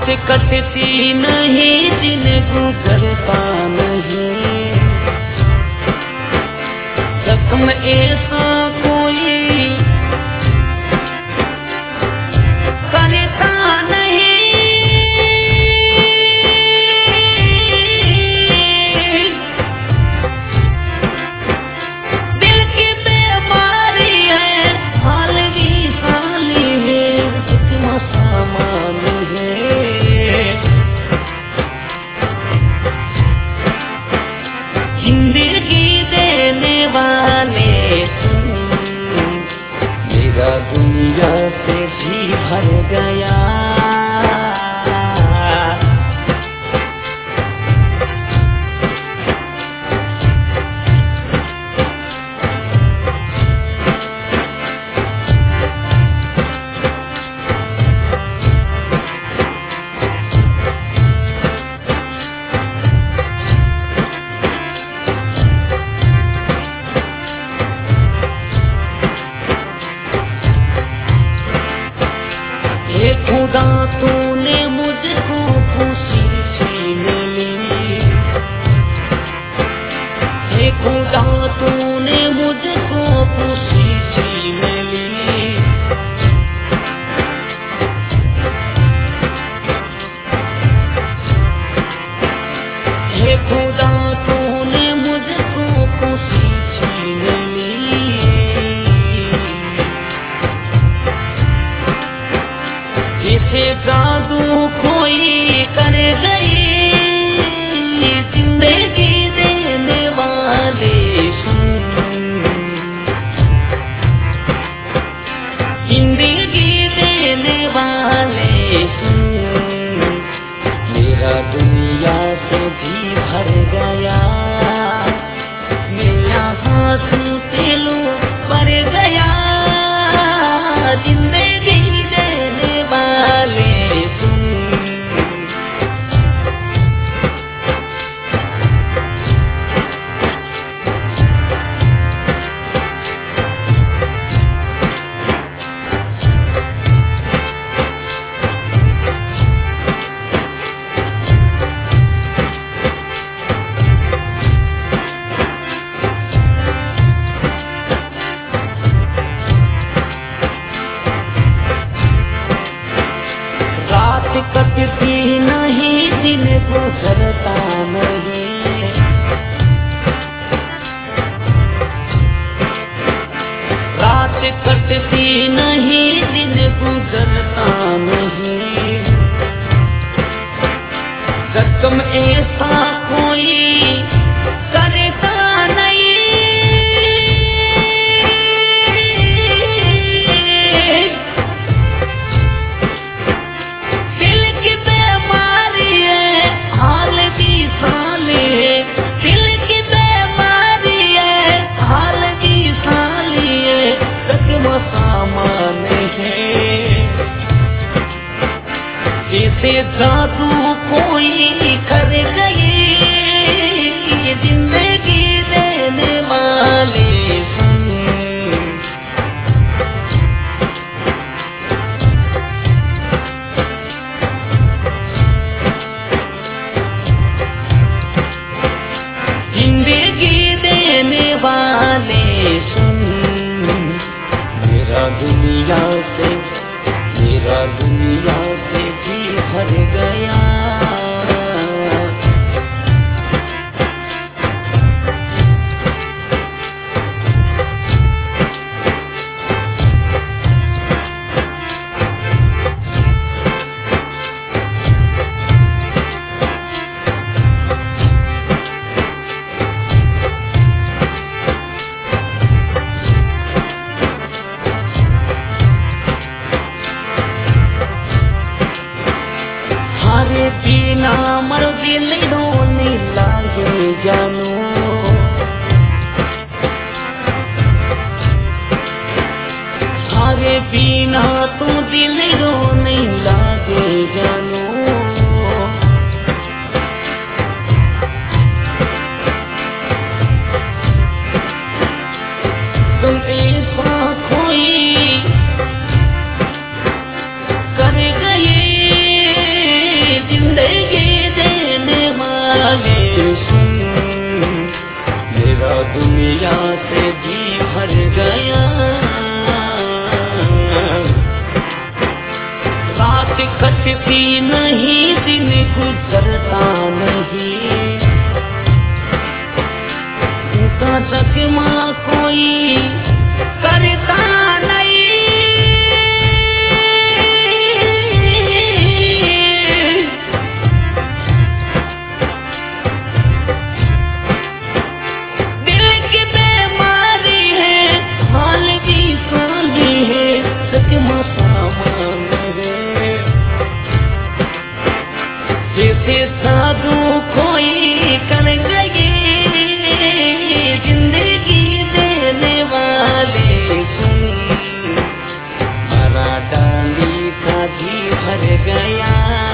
कटती नहीं, दिन गुजरता नहीं, जख्म ऐसा कोई करता नहीं, दिल की बीमारी है, हाल की साली है, कितना सामान है, जिंदगी देने वाले तुम, मेरा दुनिया से जी भर गया। हे खुदा तूने मुझको खुशी छीन ली, हे खुदा तूने मुझको खुशी छीन ली, हे खुदा तूने मुझको खुशी छीन ली, जिसे जादू कोई कर गई, जिंदगी देने वाले सुन, जिंदगी देने वाले सुन, मेरा दुनिया से जी भर गया, मेरा हाथ तेलू भर गया, जिंदगी देने वाले तुम, रात कटती नहीं, दिन गुजरता नहीं, रात कटती नहीं, दिन गुजरता नहीं, जख्म ऐसा कोई करता नहीं, दिल की बीमारी है, हाल की साली है, दिल की बीमारी है, हाल की साली है, जख्म सामान है, जैसे जादू कोई कर गई, जिंदगी देने वाले सुन, जिंदगी देने वाले सुन, मेरा दुनिया से जी भर गया। हारे बिना मर दिल रोने लागे जानू, हारे बिना तू दिल रोने लागे जानू, तुम ऐसा कोई कर गई, सुन, मेरा दुनिया से जी भर गया। रात कटती नहीं, दिन गुजरता नहीं, उनका चकमा कोई करता नहीं। दिल की बीमारी है, हाल भी साली है, चकमा सामान है। जैसे साधु कोई कर गए, जिंदगी देने वाले सुन, हरा डाली का जी भर गया।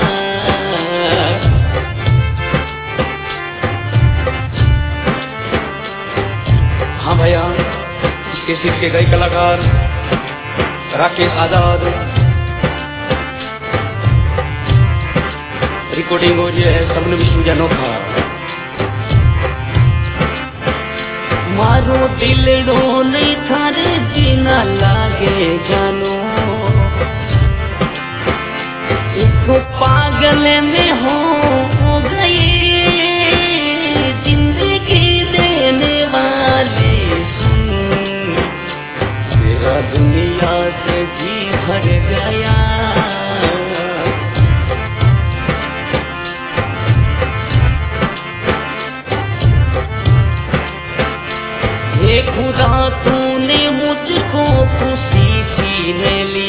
हाँ भैया, इसके सीख के गए कलाकार राकेश आजाद, रिकॉर्डिंग हो रही है सबने विष्णु जनोखा। मारो दिलड़ो नहीं थार जीना लागे जानो, एक पागल में हो गई, जिंदगी देने वाले सुन, तेरा दुनिया से जी भर गया। हे खुदा तूने मुझको खुशी छीन ली,